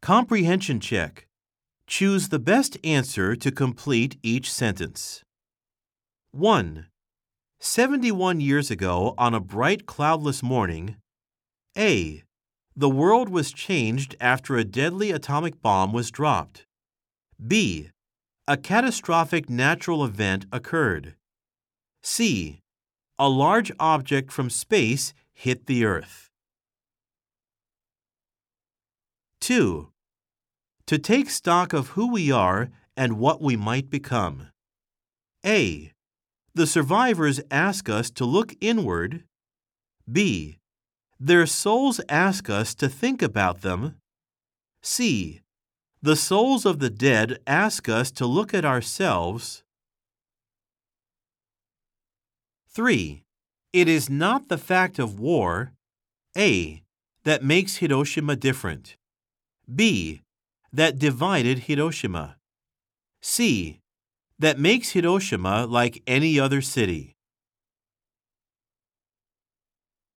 Comprehension check. Choose the best answer to complete each sentence. 1. 71 years ago on a bright cloudless morning, A. The world was changed after a deadly atomic bomb was dropped. B. A catastrophic natural event occurred. C. A large object from space hit the Earth. 2. To take stock of who we are and what we might become. A. The survivors ask us to look inward. B. Their souls ask us to think about them. C. The souls of the dead ask us to look at ourselves. 3. It is not the fact of war, A, that makes Hiroshima different. B, that divided Hiroshima. C, that makes Hiroshima like any other city.